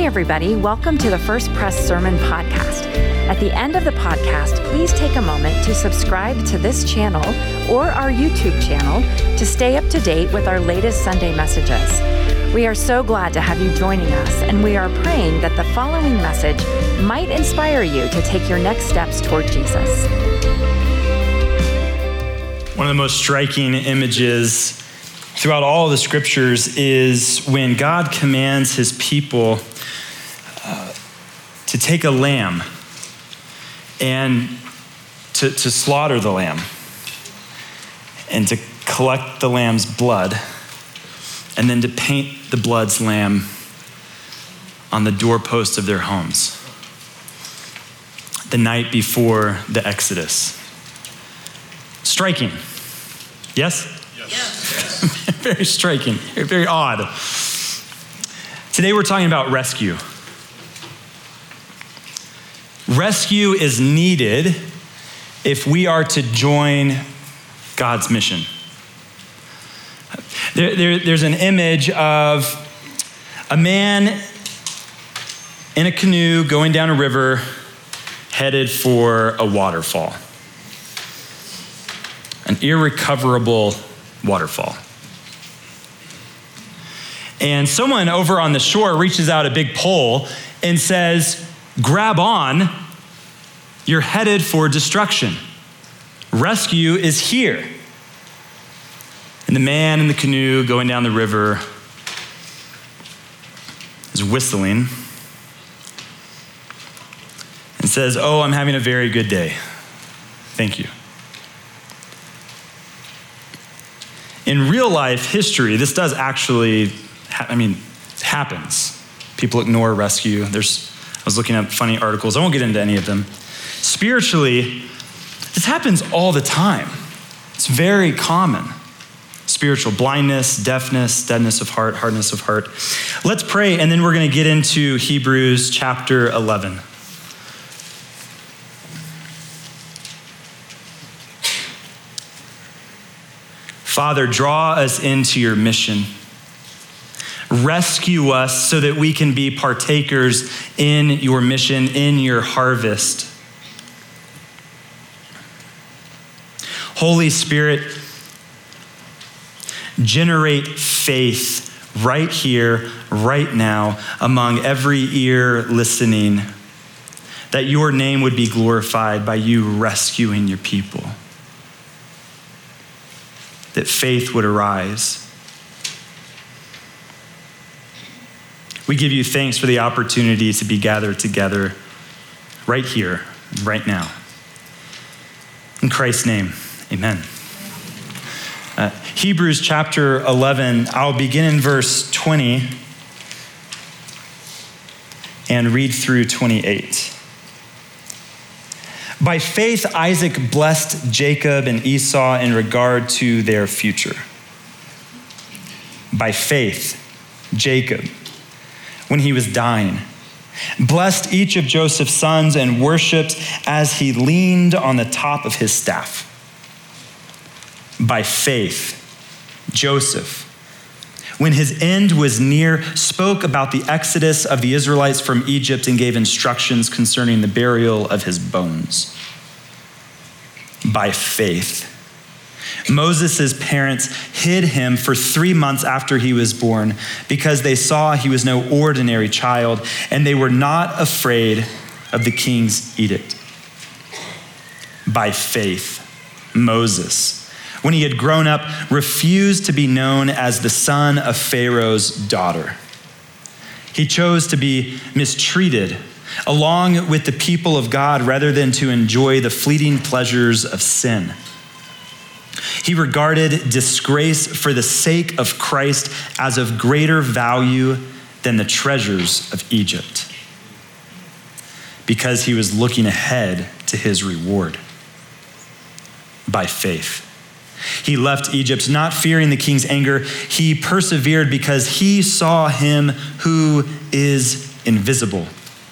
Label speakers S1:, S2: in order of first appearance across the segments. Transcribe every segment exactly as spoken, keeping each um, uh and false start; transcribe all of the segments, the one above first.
S1: Hey everybody, welcome to the First Press Sermon Podcast. At the end of the podcast, please take a moment to subscribe to this channel or our YouTube channel to stay up to date with our latest Sunday messages. We are so glad to have you joining us, and we are praying that the following message might inspire you to take your next steps toward Jesus.
S2: One of the most striking images throughout all of the scriptures is when God commands his people uh, to take a lamb and to, to slaughter the lamb and to collect the lamb's blood and then to paint the blood's lamb on the doorpost of their homes the night before the Exodus. Striking. Yes? Yes. Very striking, very odd. Today we're talking about rescue. Rescue is needed if we are to join God's mission. There, there, there's an image of a man in a canoe going down a river headed for a waterfall. An irrecoverable waterfall. And someone over on the shore reaches out a big pole and says, grab on, you're headed for destruction. Rescue is here. And the man in the canoe going down the river is whistling and says, oh, I'm having a very good day. Thank you. In real life history, this does actually, I mean, it happens. People ignore rescue. There's, I was looking up funny articles. I won't get into any of them. Spiritually, this happens all the time. It's very common. Spiritual blindness, deafness, deadness of heart, hardness of heart. Let's pray, and then we're going to get into Hebrews chapter eleven. Father, draw us into your mission. Rescue us so that we can be partakers in your mission, in your harvest. Holy Spirit, generate faith right here, right now, among every ear listening, that your name would be glorified by you rescuing your people. That faith would arise. We give you thanks for the opportunity to be gathered together right here, right now. In Christ's name, amen. Uh, Hebrews chapter eleven, I'll begin in verse twenty and read through twenty-eight. By faith, Isaac blessed Jacob and Esau in regard to their future. By faith, Jacob, when he was dying, blessed each of Joseph's sons and worshiped as he leaned on the top of his staff. By faith, Joseph, when his end was near, spoke about the exodus of the Israelites from Egypt and gave instructions concerning the burial of his bones. By faith, Moses' parents hid him for three months after he was born because they saw he was no ordinary child, and they were not afraid of the king's edict. By faith, Moses, when he had grown up, refused to be known as the son of Pharaoh's daughter. He chose to be mistreated along with the people of God rather than to enjoy the fleeting pleasures of sin. He regarded disgrace for the sake of Christ as of greater value than the treasures of Egypt, because he was looking ahead to his reward. By faith, he left Egypt, not fearing the king's anger. He persevered because he saw him who is invisible.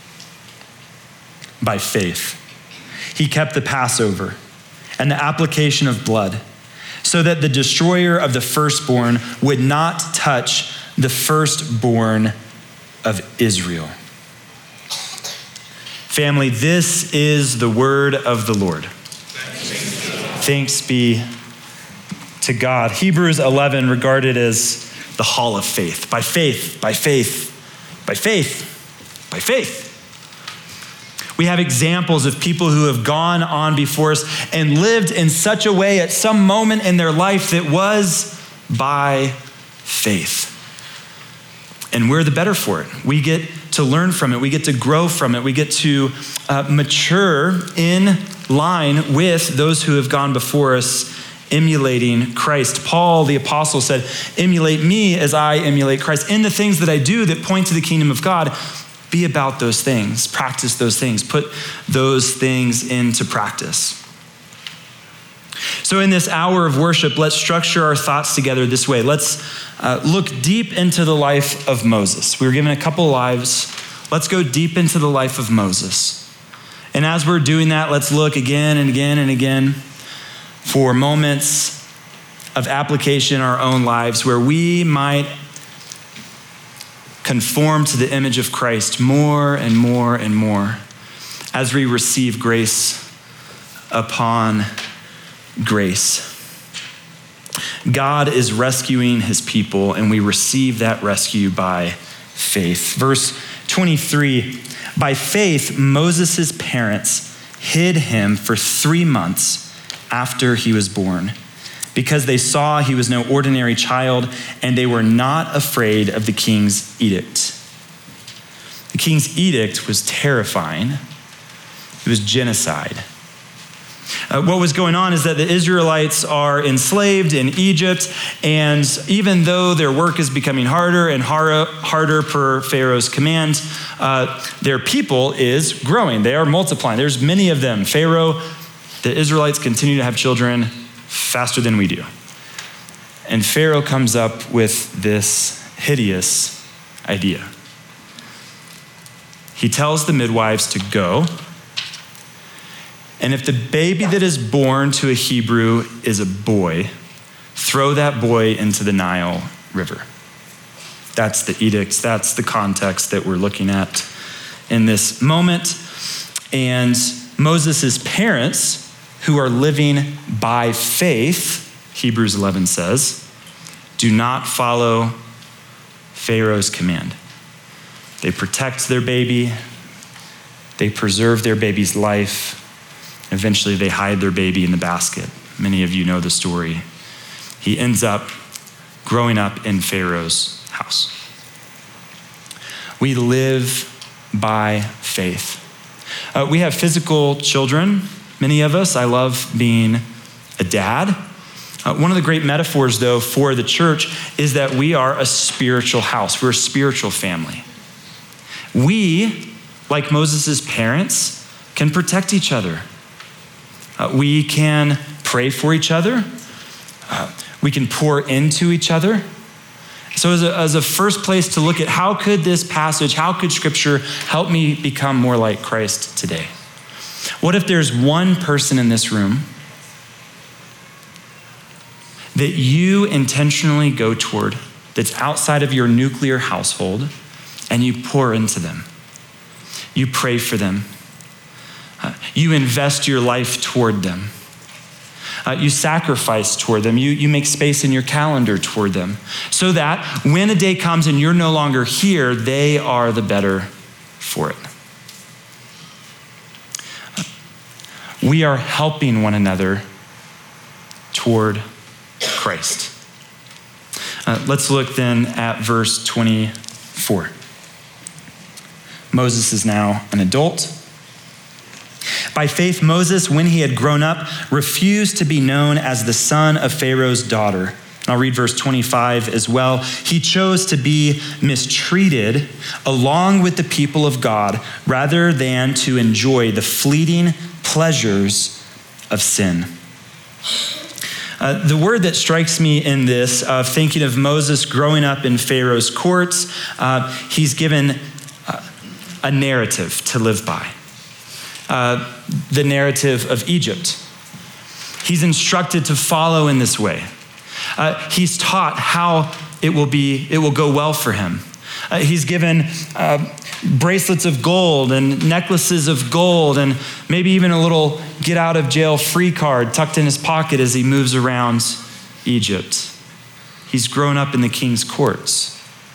S2: By faith, he kept the Passover and the application of blood, so that the destroyer of the firstborn would not touch the firstborn of Israel. Family, this is the word of the Lord. Thanks be to God. Hebrews eleven regarded as the hall of faith. By faith, by faith, by faith, by faith. We have examples of people who have gone on before us and lived in such a way at some moment in their life that was by faith. And we're the better for it. We get to learn from it. We get to grow from it. We get to uh, mature in line with those who have gone before us, emulating Christ. Paul, the apostle, said, emulate me as I emulate Christ. In the things that I do that point to the kingdom of God, be about those things. Practice those things. Put those things into practice. So in this hour of worship, let's structure our thoughts together this way. Let's uh, look deep into the life of Moses. We were given a couple lives. Let's go deep into the life of Moses. And as we're doing that, let's look again and again and again for moments of application in our own lives where we might conform to the image of Christ more and more and more as we receive grace upon grace. God is rescuing his people, and we receive that rescue by faith. Verse twenty-three, by faith, Moses' parents hid him for three months after he was born, because they saw he was no ordinary child, and they were not afraid of the king's edict. The king's edict was terrifying. It was genocide. Uh, what was going on is that the Israelites are enslaved in Egypt, and even though their work is becoming harder and harder, harder per Pharaoh's command, uh, their people is growing. They are multiplying. There's many of them. Pharaoh, the Israelites continue to have children faster than we do. And Pharaoh comes up with this hideous idea. He tells the midwives to go, and if the baby that is born to a Hebrew is a boy, throw that boy into the Nile River. That's the edict. That's the context that we're looking at in this moment. And Moses' parents, who are living by faith, Hebrews eleven says, do not follow Pharaoh's command. They protect their baby. They preserve their baby's life. Eventually, they hide their baby in the basket. Many of you know the story. He ends up growing up in Pharaoh's house. We live by faith. Uh, we have physical children, many of us. I love being a dad. Uh, one of the great metaphors, though, for the church is that we are a spiritual house. We're a spiritual family. We, like Moses' parents, can protect each other. Uh, we can pray for each other. Uh, we can pour into each other. So as a, as a first place to look at how could this passage, how could Scripture help me become more like Christ today? What if there's one person in this room that you intentionally go toward that's outside of your nuclear household, and you pour into them? You pray for them. Uh, you invest your life toward them. Uh, you sacrifice toward them. You, you make space in your calendar toward them so that when a day comes and you're no longer here, they are the better for it. Uh, we are helping one another toward Christ. Uh, let's look then at verse twenty-four. Moses is now an adult. By faith, Moses, when he had grown up, refused to be known as the son of Pharaoh's daughter. And I'll read verse twenty-five as well. He chose to be mistreated along with the people of God rather than to enjoy the fleeting pleasures of sin. Uh, the word that strikes me in this, uh, thinking of Moses growing up in Pharaoh's courts, uh, he's given uh, a narrative to live by. Uh, the narrative of Egypt. He's instructed to follow in this way. Uh, he's taught how it will be, it will go well for him. Uh, he's given uh, bracelets of gold and necklaces of gold and maybe even a little get out of jail free card tucked in his pocket as he moves around Egypt. He's grown up in the king's courts.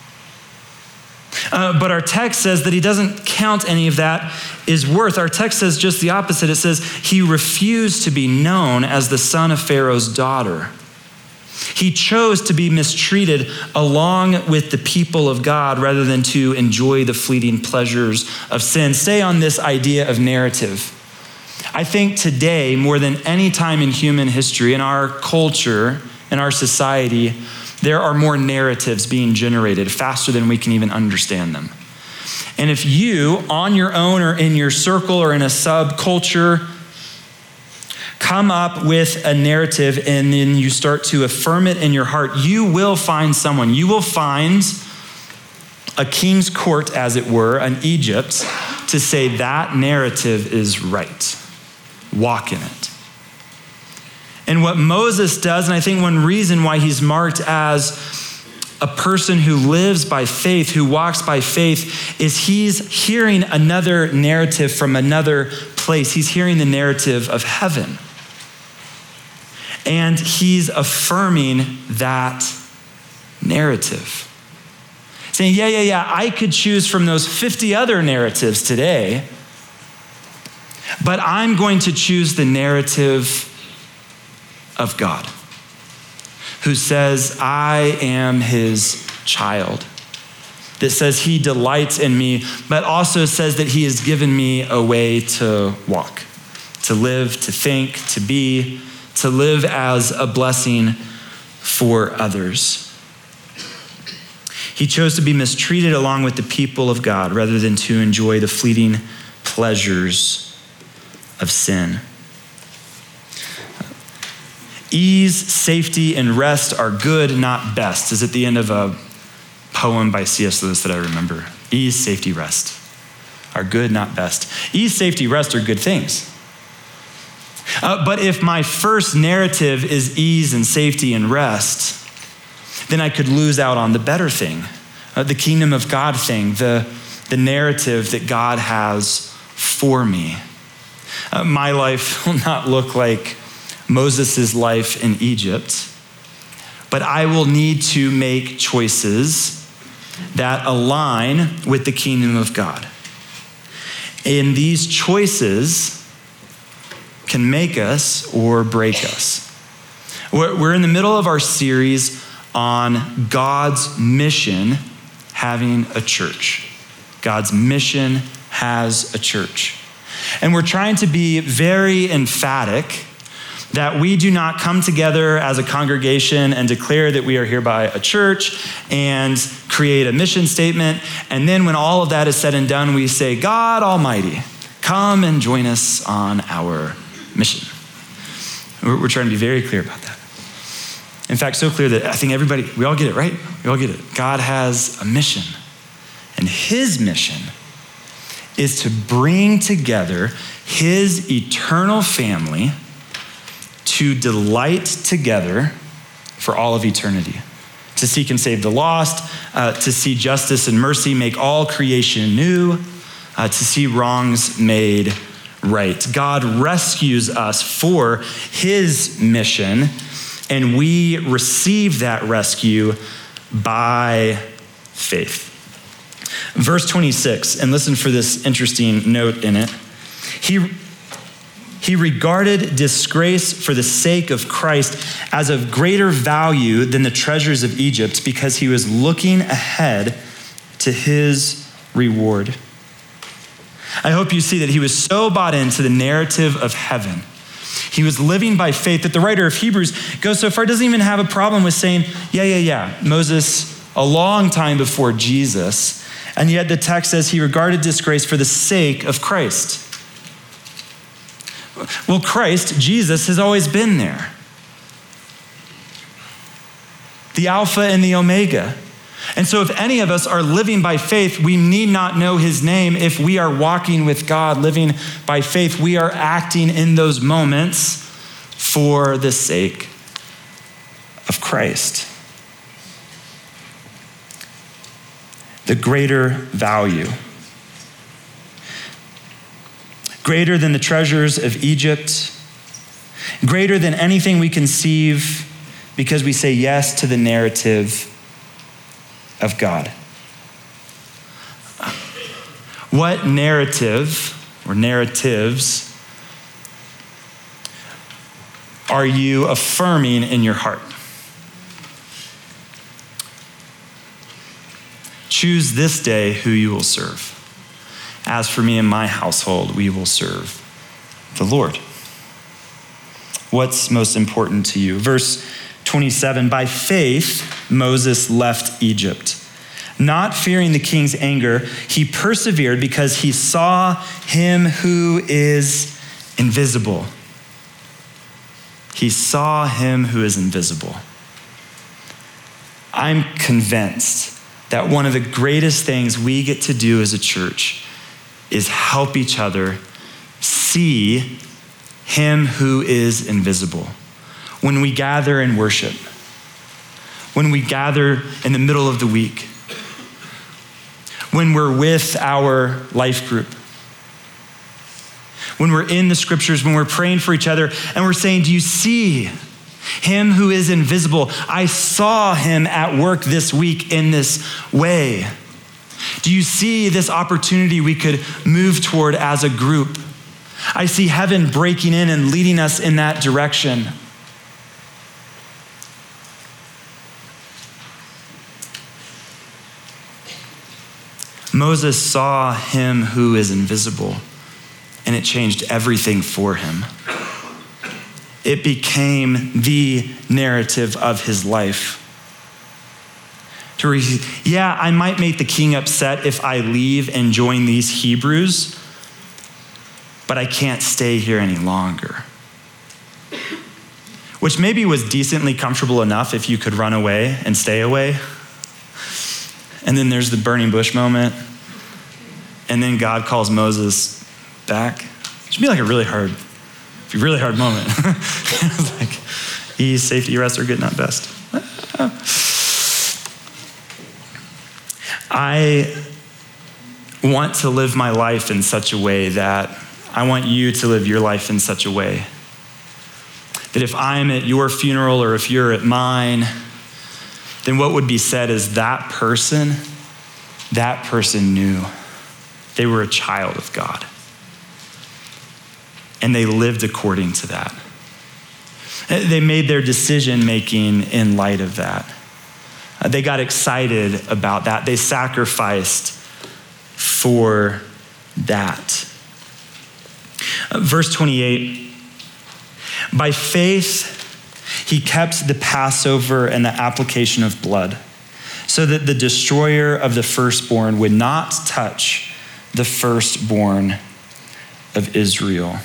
S2: Uh, but our text says that he doesn't count any of that as worth. Our text says just the opposite. It says he refused to be known as the son of Pharaoh's daughter. He chose to be mistreated along with the people of God rather than to enjoy the fleeting pleasures of sin. Stay on this idea of narrative. I think today, more than any time in human history, in our culture, in our society, there are more narratives being generated faster than we can even understand them. And if you, on your own or in your circle or in a subculture, come up with a narrative and then you start to affirm it in your heart, you will find someone. You will find a king's court, as it were, an Egypt, to say that narrative is right. Walk in it. And what Moses does, and I think one reason why he's marked as a person who lives by faith, who walks by faith, is he's hearing another narrative from another place. He's hearing the narrative of heaven. And he's affirming that narrative. Saying, yeah, yeah, yeah, I could choose from those fifty other narratives today, but I'm going to choose the narrative of God, who says, I am his child, that says he delights in me, but also says that he has given me a way to walk, to live, to think, to be, to live as a blessing for others. He chose to be mistreated along with the people of God rather than to enjoy the fleeting pleasures of sin. Ease, safety, and rest are good, not best, is at the end of a poem by C S Lewis that I remember. Ease, safety, rest are good, not best. Ease, safety, rest are good things. Uh, but if my first narrative is ease and safety and rest, then I could lose out on the better thing, uh, the kingdom of God thing, the, the narrative that God has for me. Uh, my life will not look like Moses' life in Egypt, but I will need to make choices that align with the kingdom of God. And these choices can make us or break us. We're in the middle of our series on God's mission having a church. God's mission has a church. And we're trying to be very emphatic that we do not come together as a congregation and declare that we are hereby a church and create a mission statement. And then when all of that is said and done, we say, God Almighty, come and join us on our mission. We're trying to be very clear about that. In fact, so clear that I think everybody, we all get it, right? We all get it. God has a mission. And his mission is to bring together his eternal family to delight together for all of eternity, to seek and save the lost, uh, to see justice and mercy make all creation new, uh, to see wrongs made right. God rescues us for his mission, and we receive that rescue by faith. Verse twenty-six, and listen for this interesting note in it. He He regarded disgrace for the sake of Christ as of greater value than the treasures of Egypt because he was looking ahead to his reward. I hope you see that he was so bought into the narrative of heaven. He was living by faith that the writer of Hebrews goes so far, doesn't even have a problem with saying, yeah, yeah, yeah, Moses, a long time before Jesus, and yet the text says he regarded disgrace for the sake of Christ. Well, Christ, Jesus, has always been there. The Alpha and the Omega. And so if any of us are living by faith, we need not know his name. If we are walking with God, living by faith, we are acting in those moments for the sake of Christ. the greater value. Greater than the treasures of Egypt, greater than anything we conceive because we say yes to the narrative of God. What narrative or narratives are you affirming in your heart? Choose this day who you will serve. As for me and my household, we will serve the Lord. What's most important to you? Verse twenty-seven, by faith, Moses left Egypt. Not fearing the king's anger, he persevered because he saw him who is invisible. He saw him who is invisible. I'm convinced that one of the greatest things we get to do as a church is help each other see him who is invisible. When we gather in worship, when we gather in the middle of the week, when we're with our life group, when we're in the scriptures, when we're praying for each other, and we're saying, do you see him who is invisible? I saw him at work this week in this way. Do you see this opportunity we could move toward as a group? I see heaven breaking in and leading us in that direction. Moses saw him who is invisible, and it changed everything for him. It became the narrative of his life. To re- yeah, I might make the king upset if I leave and join these Hebrews, but I can't stay here any longer. Which maybe was decently comfortable enough if you could run away and stay away. And then there's the burning bush moment. And then God calls Moses back. It should be like a really hard, a really hard moment. Like, ease, safety, rest are good, not best. I want to live my life in such a way that I want you to live your life in such a way that if I'm at your funeral or if you're at mine, then what would be said is that person, that person knew they were a child of God. And they lived according to that. They made their decision making in light of that. They got excited about that. They sacrificed for that. Verse twenty-eight, by faith, he kept the Passover and the application of blood so that the destroyer of the firstborn would not touch the firstborn of Israel.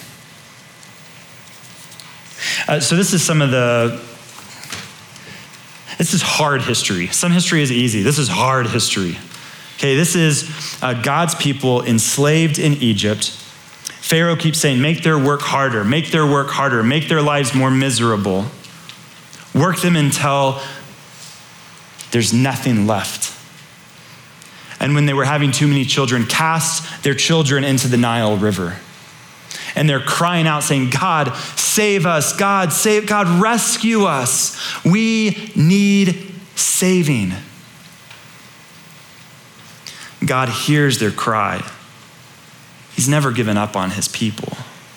S2: Uh, so this is some of the, this is hard history. Some history is easy. This is hard history. Okay, this is uh, God's people enslaved in Egypt. Pharaoh keeps saying, make their work harder, make their work harder, make their lives more miserable. Work them until there's nothing left. And when they were having too many children, cast their children into the Nile River. And they're crying out saying, God, save us. God, save, God, rescue us. We need saving. God hears their cry. He's never given up on his people.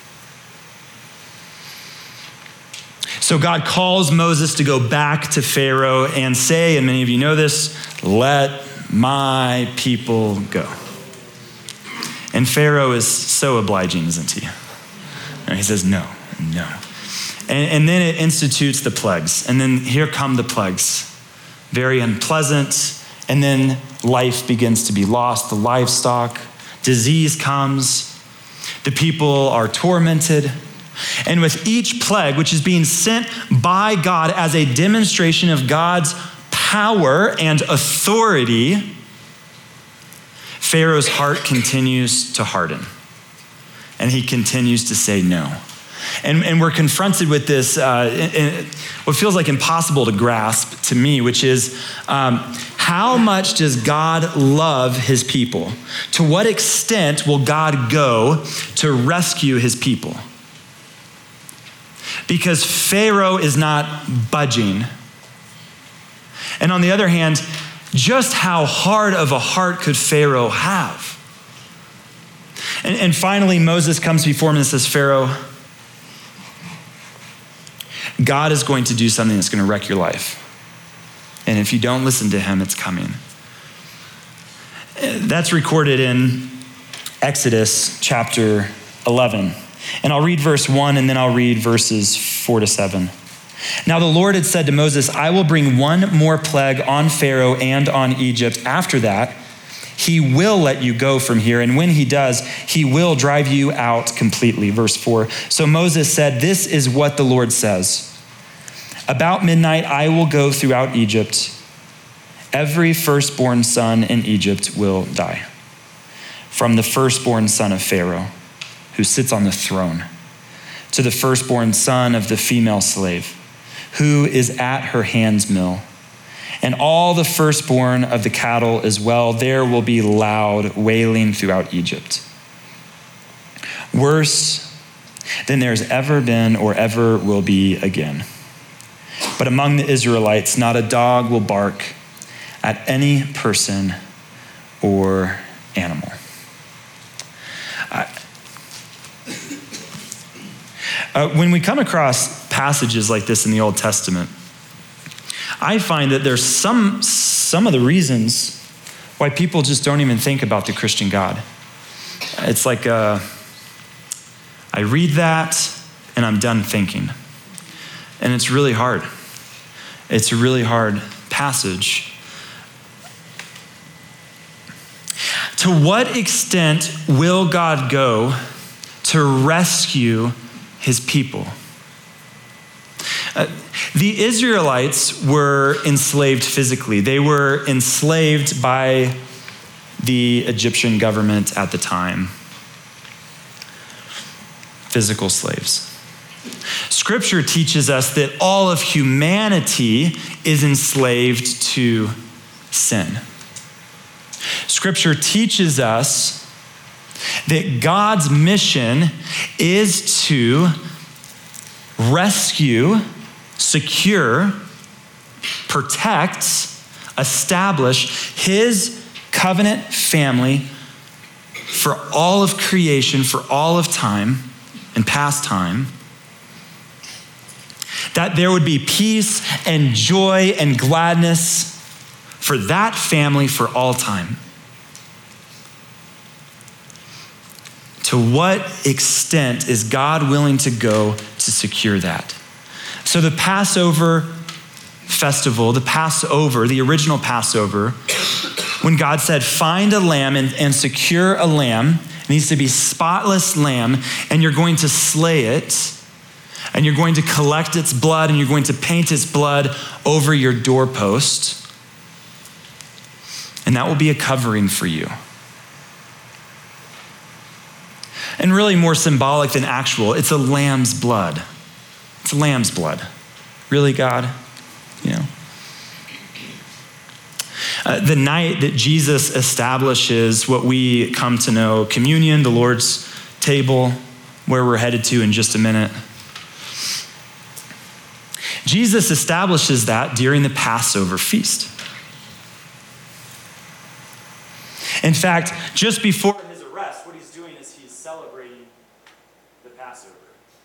S2: So God calls Moses to go back to Pharaoh and say, and many of you know this, let my people go. And Pharaoh is so obliging, isn't he? And he says, no, no. And, and then it institutes the plagues. And then here come the plagues. Very unpleasant. And then life begins to be lost, the livestock. Disease comes. The people are tormented. And with each plague, which is being sent by God as a demonstration of God's power and authority, Pharaoh's heart continues to harden. And he continues to say no. And, and we're confronted with this, uh, in, in what feels like impossible to grasp to me, which is um, How much does God love his people? To what extent will God go to rescue his people? Because Pharaoh is not budging. And on the other hand, just how hard of a heart could Pharaoh have? And, and finally, Moses comes before him and says, Pharaoh, God is going to do something that's going to wreck your life. And if you don't listen to him, it's coming. That's recorded in Exodus chapter eleven. And I'll read verse one and then I'll read verses four to seven. Now the Lord had said to Moses, I will bring one more plague on Pharaoh and on Egypt. After that, he will let you go from here. And when he does, he will drive you out completely. Verse four. So Moses said, this is what the Lord says. About midnight, I will go throughout Egypt. Every firstborn son in Egypt will die. From the firstborn son of Pharaoh, who sits on the throne, to the firstborn son of the female slave, who is at her hand's mill, and all the firstborn of the cattle as well. There will be loud wailing throughout Egypt. Worse than there's ever been or ever will be again. But among the Israelites, not a dog will bark at any person or animal. Uh, uh, when we come across passages like this in the Old Testament, I find that there's some, some of the reasons why people just don't even think about the Christian God. It's like uh, I read that and I'm done thinking. And it's really hard. It's a really hard passage. To what extent will God go to rescue his people? Uh, the Israelites were enslaved physically. They were enslaved by the Egyptian government at the time. Physical slaves. Scripture teaches us that all of humanity is enslaved to sin. Scripture teaches us that God's mission is to rescue, secure, protect, establish his covenant family for all of creation, for all of time and past time. That there would be peace and joy and gladness for that family for all time. To what extent is God willing to go to secure that? So the Passover festival, the Passover, the original Passover, when God said, find a lamb and, and secure a lamb, it needs to be spotless lamb, and you're going to slay it, and you're going to collect its blood, and you're going to paint its blood over your doorpost. And that will be a covering for you. And really more symbolic than actual, it's a lamb's blood. It's a lamb's blood. Really, God? You know? Uh, the night that Jesus establishes what we come to know, communion, the Lord's table, where we're headed to in just a minute. Jesus establishes that during the Passover feast. In fact, just before his arrest, what he's doing is he's celebrating the Passover.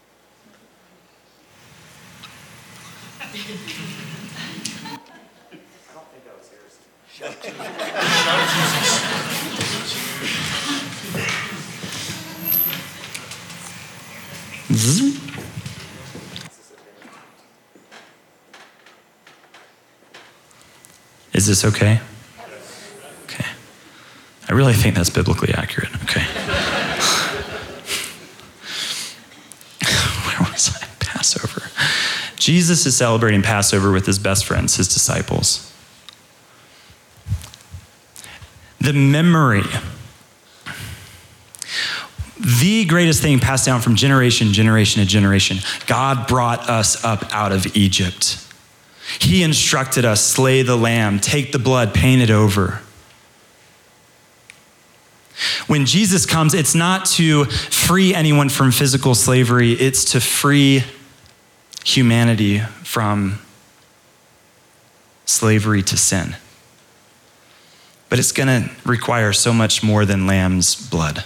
S2: I don't think that was heresy. Zzz. Is this okay? Okay. I really think that's biblically accurate. Okay. Where was I? Passover. Jesus is celebrating Passover with his best friends, his disciples. The memory, the greatest thing passed down from generation, generation to generation. God brought us up out of Egypt. He instructed us, slay the lamb, take the blood, paint it over. When Jesus comes, it's not to free anyone from physical slavery, it's to free humanity from slavery to sin. But it's gonna require so much more than lamb's blood.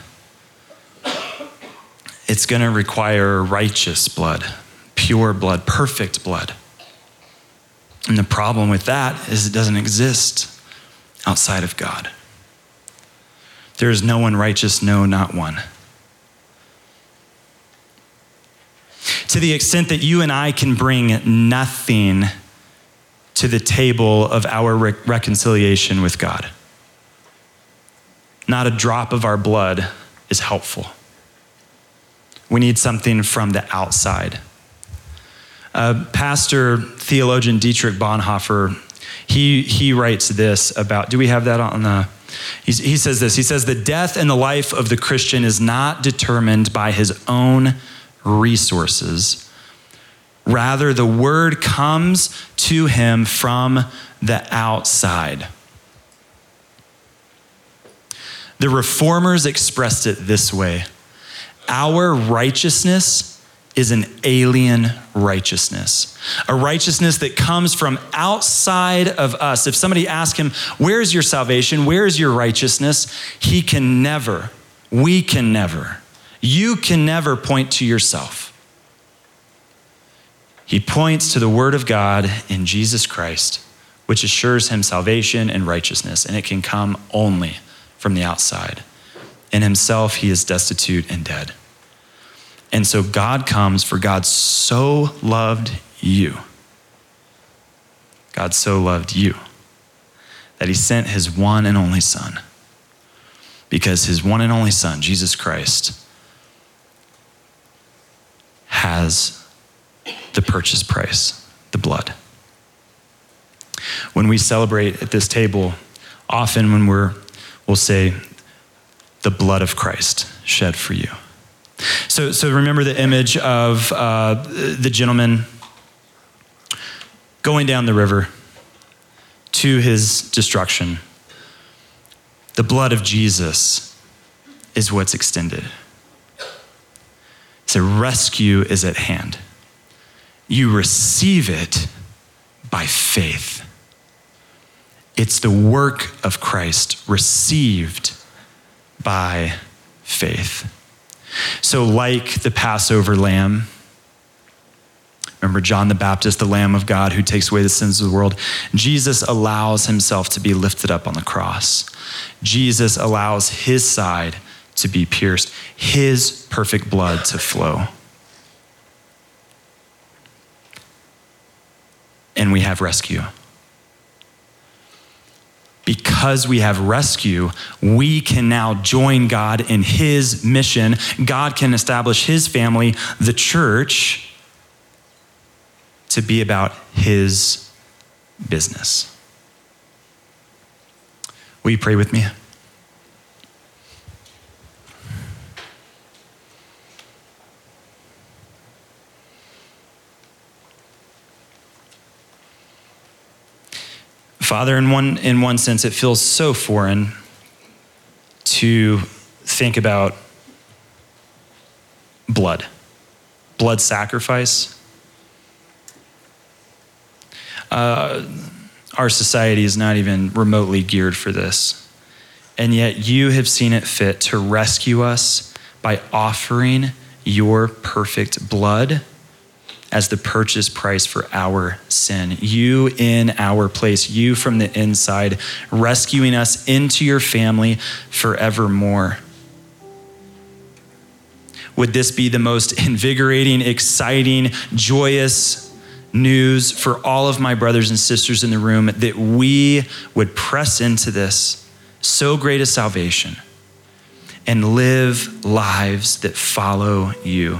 S2: It's gonna require righteous blood, pure blood, perfect blood. And the problem with that is it doesn't exist outside of God. There is no one righteous, no, not one. To the extent that you and I can bring nothing to the table of our re- reconciliation with God, not a drop of our blood is helpful. We need something from the outside. Uh, Pastor, theologian Dietrich Bonhoeffer, he, he writes this about, do we have that on the, he's, he says this, he says, the death and the life of the Christian is not determined by his own resources. Rather, the word comes to him from the outside. The reformers expressed it this way: our righteousness is an alien righteousness, a righteousness that comes from outside of us. If somebody asks him, where's your salvation? Where's your righteousness? He can never, we can never, you can never point to yourself. He points to the word of God in Jesus Christ, which assures him salvation and righteousness, and it can come only from the outside. In himself, he is destitute and dead. And so God comes, for God so loved you. God so loved you that he sent his one and only son, because his one and only son, Jesus Christ, has the purchase price, the blood. When we celebrate at this table, often when we're, we'll say, the blood of Christ shed for you. So, so remember the image of uh, the gentleman going down the river to his destruction. The blood of Jesus is what's extended. So rescue is at hand. You receive it by faith. It's the work of Christ received by faith. So like the Passover lamb, remember John the Baptist, the Lamb of God who takes away the sins of the world, Jesus allows himself to be lifted up on the cross. Jesus allows his side to be pierced, his perfect blood to flow. And we have rescue. Because we have rescue, we can now join God in his mission. God can establish his family, the church, to be about his business. Will you pray with me? Father, in one, in one sense, it feels so foreign to think about blood, blood sacrifice. Uh, our society is not even remotely geared for this. And yet you have seen it fit to rescue us by offering your perfect blood as the purchase price for our sin. You in our place, you from the inside, rescuing us into your family forevermore. Would this be the most invigorating, exciting, joyous news for all of my brothers and sisters in the room, that we would press into this so great a salvation and live lives that follow you.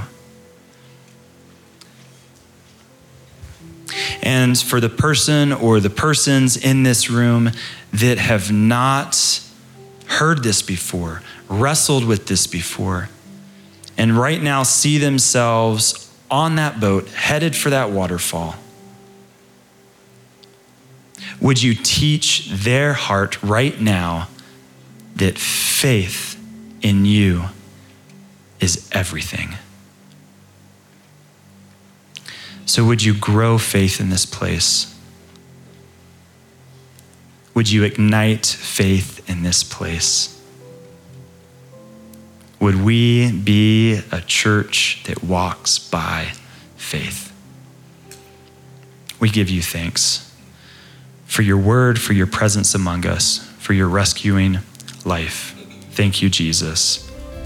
S2: And for the person or the persons in this room that have not heard this before, wrestled with this before, and right now see themselves on that boat, headed for that waterfall, would you teach their heart right now that faith in you is everything? So would you grow faith in this place? Would you ignite faith in this place? Would we be a church that walks by faith? We give you thanks for your word, for your presence among us, for your rescuing life. Thank you, Jesus.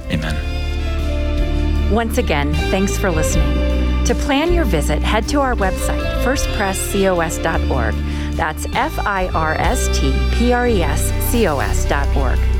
S2: Amen.
S1: Once again, thanks for listening. To plan your visit, head to our website, first press cos dot org. That's F I R S T P R E S C O S dot org.